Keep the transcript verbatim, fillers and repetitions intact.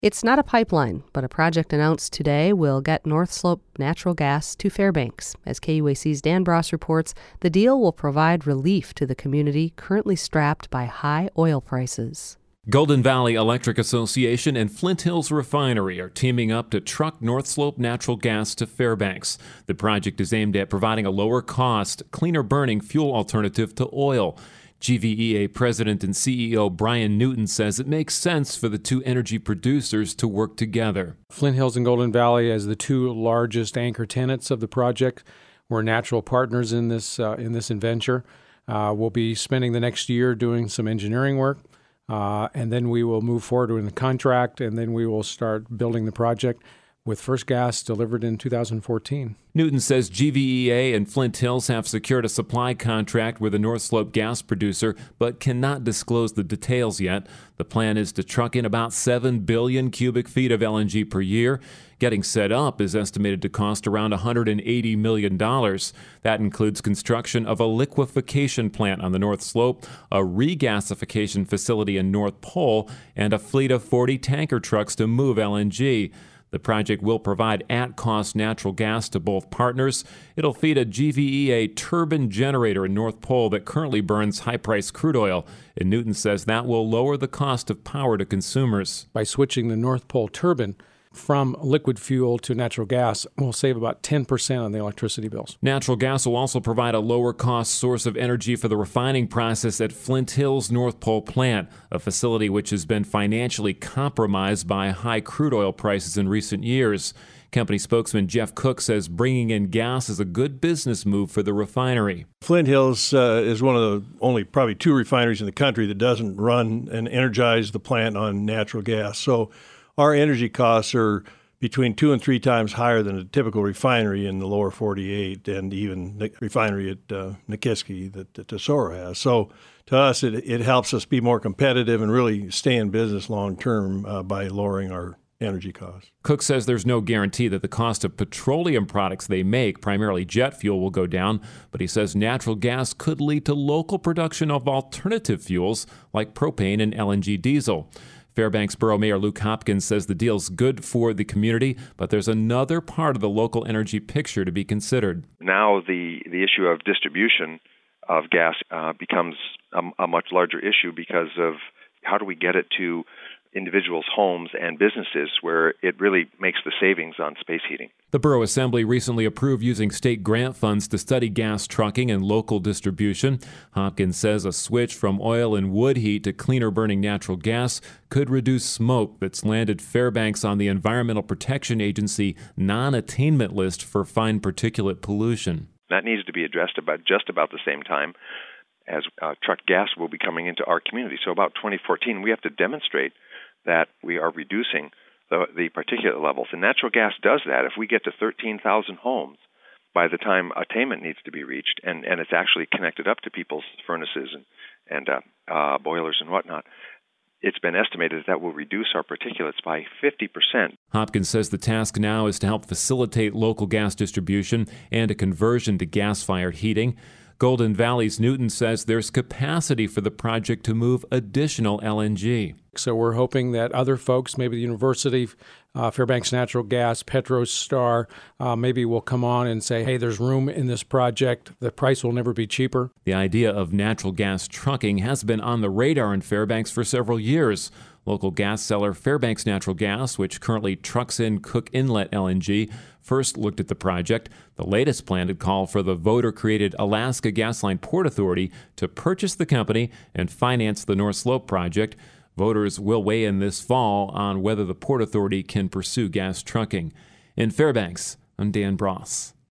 It's not a pipeline, but a project announced today will get North Slope natural gas to Fairbanks. As K U A C's Dan Bross reports, the deal will provide relief to the community currently strapped by high oil prices. Golden Valley Electric Association and Flint Hills Refinery are teaming up to truck North Slope natural gas to Fairbanks. The project is aimed at providing a lower-cost, cleaner-burning fuel alternative to oil. G V E A President and C E O Brian Newton says it makes sense for the two energy producers to work together. Flint Hills and Golden Valley, as the two largest anchor tenants of the project, we're natural partners in this uh, in this venture. Uh, we'll be spending the next year doing some engineering work, uh, and then we will move forward with the contract, and then we will start building the project, with first gas delivered in two thousand fourteen. Newton says G V E A and Flint Hills have secured a supply contract with a North Slope gas producer, but cannot disclose the details yet. The plan is to truck in about seven billion cubic feet of L N G per year. Getting set up is estimated to cost around one hundred eighty million dollars. That includes construction of a liquefaction plant on the North Slope, a regasification facility in North Pole, and a fleet of forty tanker trucks to move L N G. The project will provide at-cost natural gas to both partners. It'll feed a G V E A turbine generator in North Pole that currently burns high-priced crude oil, and Newton says that will lower the cost of power to consumers. By switching the North Pole turbine from liquid fuel to natural gas, we'll save about ten percent on the electricity bills. Natural gas will also provide a lower-cost source of energy for the refining process at Flint Hills North Pole plant, a facility which has been financially compromised by high crude oil prices in recent years. Company spokesman Jeff Cook says bringing in gas is a good business move for the refinery. Flint Hills uh, is one of the only probably two refineries in the country that doesn't run and energize the plant on natural gas. So our energy costs are between two and three times higher than a typical refinery in the lower forty-eight, and even the refinery at uh, Nikiski that, that Tesoro has. So to us, it, it helps us be more competitive and really stay in business long term uh, by lowering our energy costs. Cook says there's no guarantee that the cost of petroleum products they make, primarily jet fuel, will go down, but he says natural gas could lead to local production of alternative fuels like propane and L N G diesel. Fairbanks Borough Mayor Luke Hopkins says the deal's good for the community, but there's another part of the local energy picture to be considered. Now the, the issue of distribution of gas uh, becomes a, a much larger issue because of how do we get it to individuals' homes and businesses where it really makes the savings on space heating. The Borough Assembly recently approved using state grant funds to study gas trucking and local distribution. Hopkins says a switch from oil and wood heat to cleaner burning natural gas could reduce smoke that's landed Fairbanks on the Environmental Protection Agency non-attainment list for fine particulate pollution. That needs to be addressed about just about the same time as uh, truck gas will be coming into our community. So about twenty fourteen, we have to demonstrate that we are reducing the, the particulate levels. And natural gas does that. If we get to thirteen thousand homes by the time attainment needs to be reached, and, and it's actually connected up to people's furnaces and, and uh, uh, boilers and whatnot, it's been estimated that, that will reduce our particulates by fifty percent. Hopkins says the task now is to help facilitate local gas distribution and a conversion to gas-fired heating. Golden Valley's Newton says there's capacity for the project to move additional L N G. So we're hoping that other folks, maybe the university, uh, Fairbanks Natural Gas, PetroStar, uh, maybe will come on and say, hey, there's room in this project. The price will never be cheaper. The idea of natural gas trucking has been on the radar in Fairbanks for several years. Local gas seller Fairbanks Natural Gas, which currently trucks in Cook Inlet L N G, first looked at the project. The latest plan had called for the voter-created Alaska Gasline Port Authority to purchase the company and finance the North Slope project. Voters will weigh in this fall on whether the Port Authority can pursue gas trucking. In Fairbanks, I'm Dan Bross.